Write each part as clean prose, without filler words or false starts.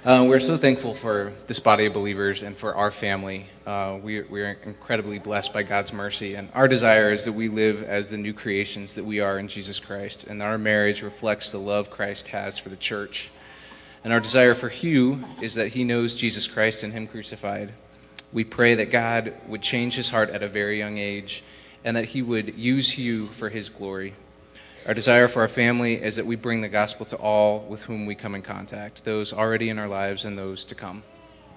We're so thankful for this body of believers and for our family. We are incredibly blessed by God's mercy, and our desire is that we live as the new creations that we are in Jesus Christ, and our marriage reflects the love Christ has for the church. And our desire for Hugh is that he knows Jesus Christ and Him crucified. We pray that God would change his heart at a very young age, and that He would use Hugh for His glory. Our desire for our family is that we bring the gospel to all with whom we come in contact, those already in our lives and those to come.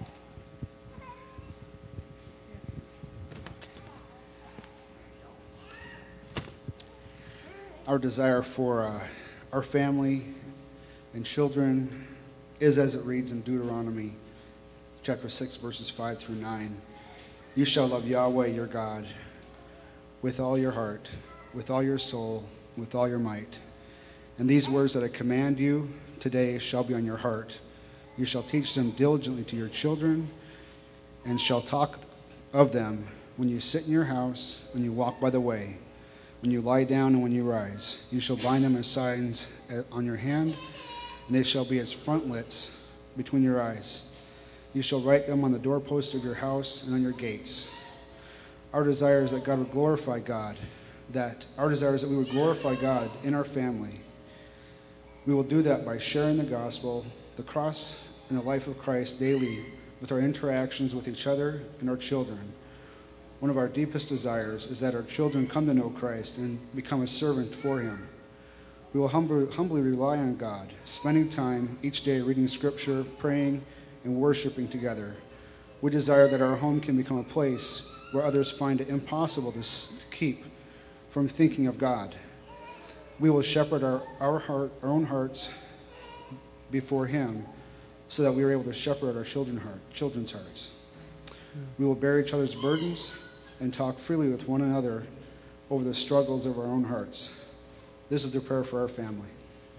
Our desire for our family and children is as it reads in Deuteronomy chapter 6, verses 5 through 9. You shall love Yahweh your God with all your heart, with all your soul, with all your might. And these words that I command you today shall be on your heart. You shall teach them diligently to your children, and shall talk of them when you sit in your house, when you walk by the way, when you lie down and when you rise. You shall bind them as signs on your hand, and they shall be as frontlets between your eyes. You shall write them on the doorpost of your house and on your gates. Our desire is that God would glorify God. Our desire is that we would glorify God in our family. We will do that by sharing the gospel, the cross, and the life of Christ daily with our interactions with each other and our children. One of our deepest desires is that our children come to know Christ and become a servant for Him. We will humbly rely on God, spending time each day reading Scripture, praying, and worshiping together. We desire that our home can become a place where others find it impossible to keep from thinking of God. We will shepherd our own hearts before Him so that we are able to shepherd our children's hearts. We will bear each other's burdens and talk freely with one another over the struggles of our own hearts. This is the prayer for our family.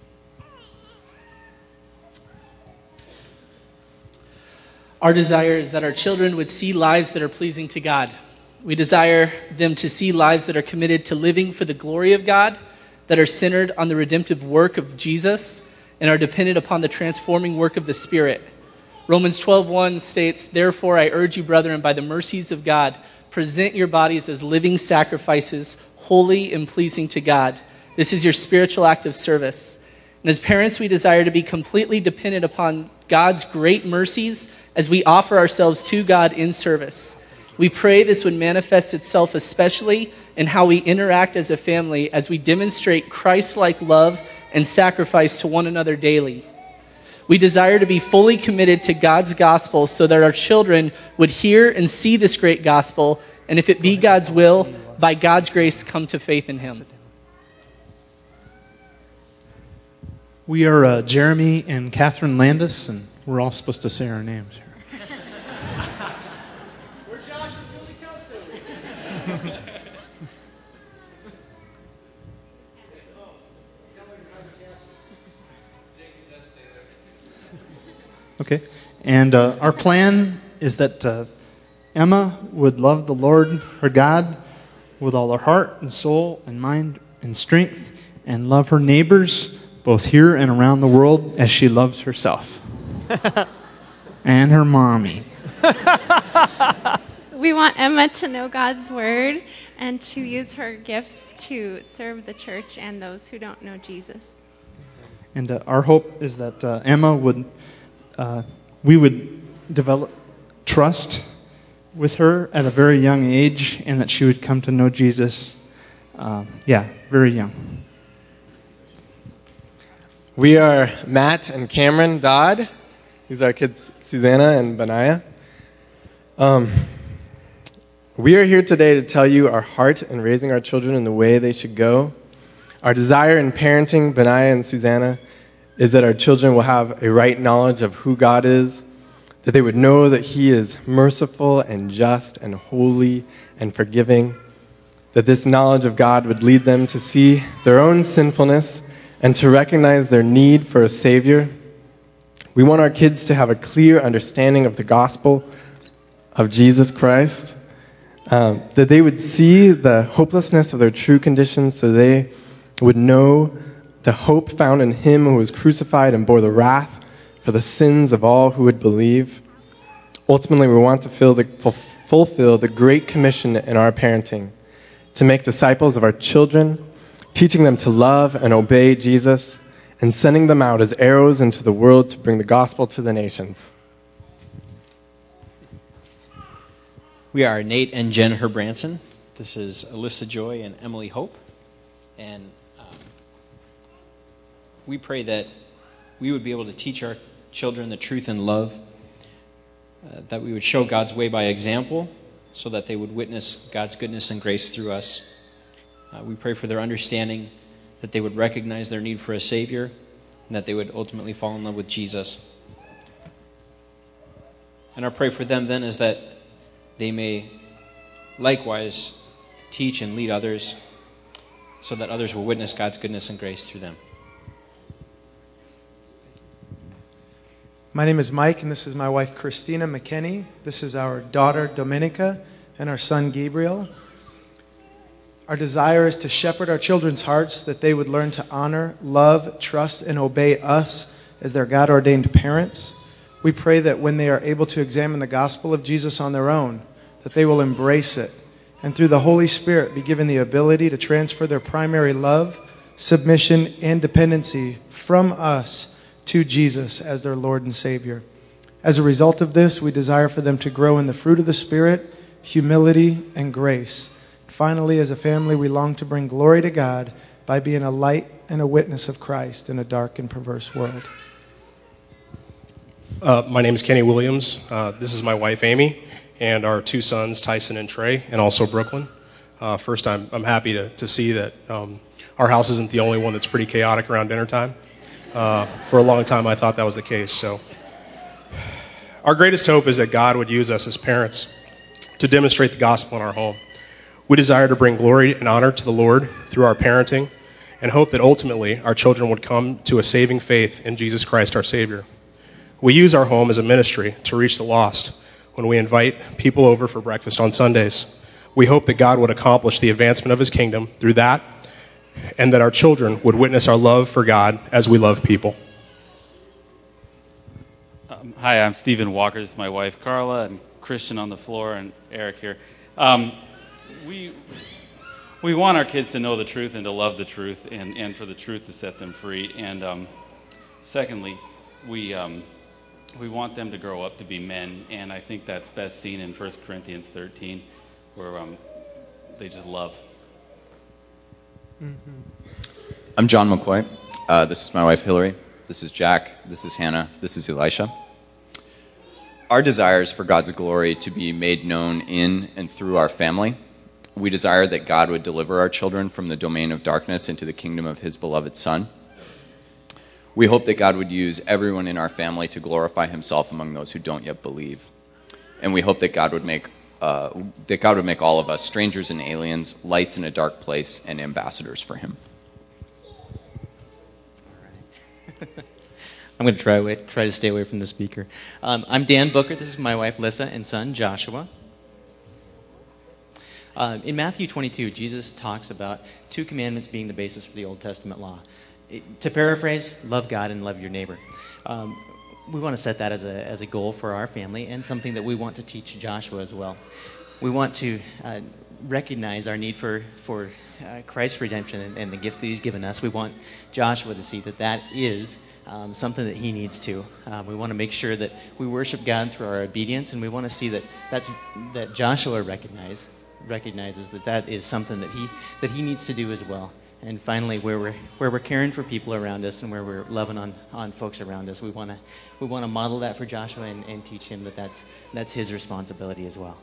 Our desire is that our children would see lives that are pleasing to God. We desire them to see lives that are committed to living for the glory of God, that are centered on the redemptive work of Jesus, and are dependent upon the transforming work of the Spirit. Romans 12:1 states, "Therefore I urge you, brethren, by the mercies of God, present your bodies as living sacrifices, holy and pleasing to God. This is your spiritual act of service." And as parents, we desire to be completely dependent upon God's great mercies as we offer ourselves to God in service. We pray this would manifest itself especially in how we interact as a family as we demonstrate Christ-like love and sacrifice to one another daily. We desire to be fully committed to God's gospel so that our children would hear and see this great gospel, and if it be God's will, by God's grace, come to faith in Him. We are Jeremy and Catherine Landis, and we're all supposed to say our names here. We're Josh and Julie Kelso. Okay, and our plan is that Emma would love the Lord, her God, with all her heart and soul and mind and strength, and love her neighbors, both here and around the world, as she loves herself. And her mommy. We want Emma to know God's word and to use her gifts to serve the church and those who don't know Jesus. And our hope is that Emma we would develop trust with her at a very young age, and that she would come to know Jesus, very young. We are Matt and Cameron Dodd. These are our kids, Susanna and Benaiah. We are here today to tell you our heart in raising our children in the way they should go. Our desire in parenting Benaiah and Susanna is that our children will have a right knowledge of who God is, that they would know that He is merciful and just and holy and forgiving, that this knowledge of God would lead them to see their own sinfulness and to recognize their need for a Savior. We want our kids to have a clear understanding of the gospel of Jesus Christ, that they would see the hopelessness of their true conditions so they would know the hope found in Him who was crucified and bore the wrath for the sins of all who would believe. Ultimately, we want to fulfill the Great Commission in our parenting, to make disciples of our children, teaching them to love and obey Jesus, and sending them out as arrows into the world to bring the gospel to the nations. We are Nate and Jen Herbranson. This is Alyssa Joy and Emily Hope. And we pray that we would be able to teach our children the truth and love, that we would show God's way by example so that they would witness God's goodness and grace through us. We pray for their understanding, that they would recognize their need for a Savior, and that they would ultimately fall in love with Jesus. And our prayer for them then is that they may likewise teach and lead others so that others will witness God's goodness and grace through them. My name is Mike, and this is my wife, Christina McKinney. This is our daughter, Dominica, and our son, Gabriel. Our desire is to shepherd our children's hearts, that they would learn to honor, love, trust, and obey us as their God-ordained parents. We pray that when they are able to examine the gospel of Jesus on their own, that they will embrace it, and through the Holy Spirit be given the ability to transfer their primary love, submission, and dependency from us to Jesus as their Lord and Savior. As a result of this, we desire for them to grow in the fruit of the Spirit, humility, and grace. Finally, as a family, we long to bring glory to God by being a light and a witness of Christ in a dark and perverse world. My name is Kenny Williams. This is my wife, Amy, and our two sons, Tyson and Trey, and also Brooklyn. First, I'm happy to see that our house isn't the only one that's pretty chaotic around dinner time. For a long time, I thought that was the case. So, our greatest hope is that God would use us as parents to demonstrate the gospel in our home. We desire to bring glory and honor to the Lord through our parenting, and hope that ultimately our children would come to a saving faith in Jesus Christ, our Savior. We use our home as a ministry to reach the lost when we invite people over for breakfast on Sundays. We hope that God would accomplish the advancement of His kingdom through that, and that our children would witness our love for God as we love people. Hi, I'm Stephen Walker. This is my wife, Carla, and Christian on the floor, and Eric here. We want our kids to know the truth and to love the truth, and for the truth to set them free. And secondly, we want them to grow up to be men, and I think that's best seen in 1 Corinthians 13, where they just love. I'm John McCoy. This is my wife, Hillary. This is Jack. This is Hannah. This is Elisha. Our desire is for God's glory to be made known in and through our family. We desire that God would deliver our children from the domain of darkness into the kingdom of His beloved Son. We hope that God would use everyone in our family to glorify Himself among those who don't yet believe. And we hope that God would make all of us strangers and aliens, lights in a dark place, and ambassadors for Him. I'm going to try to stay away from the speaker. I'm Dan Booker. This is my wife, Lissa, and son, Joshua. In Matthew 22, Jesus talks about 2 commandments being the basis for the Old Testament law. To paraphrase, love God and love your neighbor. We want to set that as a goal for our family, and something that we want to teach Joshua as well. We want to recognize our need for Christ's redemption and the gifts that He's given us. We want Joshua to see that is something that he needs to. We want to make sure that we worship God through our obedience, and we want to see that Joshua recognizes that is something that he needs to do as well. And finally, where we're caring for people around us and where we're loving on folks around us, we want to model that for Joshua and teach him that's his responsibility as well.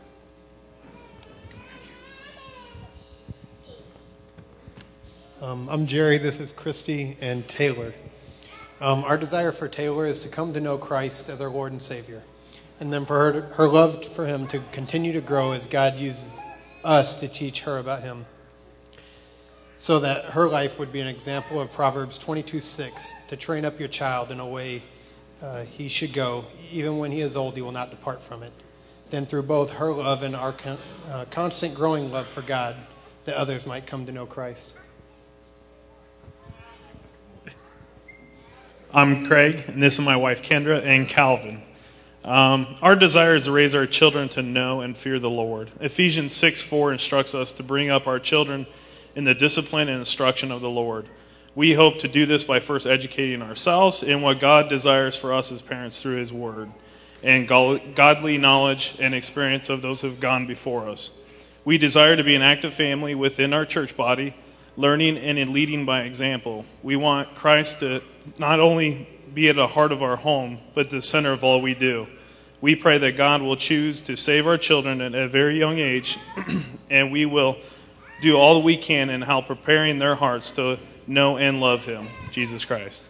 I'm Jerry. This is Christy and Taylor. Our desire for Taylor is to come to know Christ as our Lord and Savior, and then for her love for Him to continue to grow as God uses us to teach her about Him, so that her life would be an example of Proverbs 22:6, to train up your child in a way he should go. Even when he is old, he will not depart from it. Then through both her love and our constant growing love for God, that others might come to know Christ. I'm Craig, and this is my wife Kendra and Calvin. Our desire is to raise our children to know and fear the Lord. Ephesians 6:4 instructs us to bring up our children in the discipline and instruction of the Lord. We hope to do this by first educating ourselves in what God desires for us as parents through His Word and godly knowledge and experience of those who have gone before us. We desire to be an active family within our church body, learning and leading by example. We want Christ to not only be at the heart of our home, but the center of all we do. We pray that God will choose to save our children at a very young age, and we will do all that we can in how preparing their hearts to know and love Him, Jesus Christ.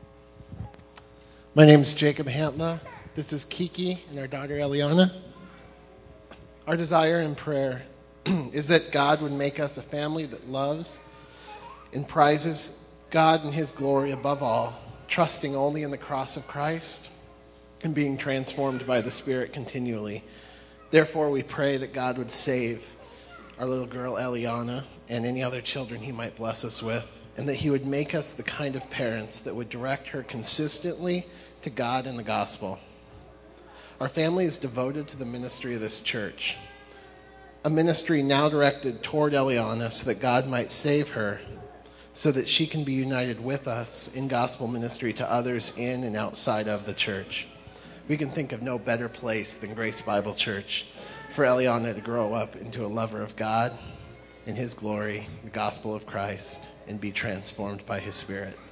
My name is Jacob Hantla. This is Kiki and our daughter Eliana. Our desire in prayer is that God would make us a family that loves and prizes God and His glory above all, trusting only in the cross of Christ and being transformed by the Spirit continually. Therefore, we pray that God would save our little girl Eliana and any other children He might bless us with, and that He would make us the kind of parents that would direct her consistently to God and the gospel. Our family is devoted to the ministry of this church, a ministry now directed toward Eliana so that God might save her, so that she can be united with us in gospel ministry to others in and outside of the church. We can think of no better place than Grace Bible Church for Eliana to grow up into a lover of God and His glory, the gospel of Christ, and be transformed by His Spirit.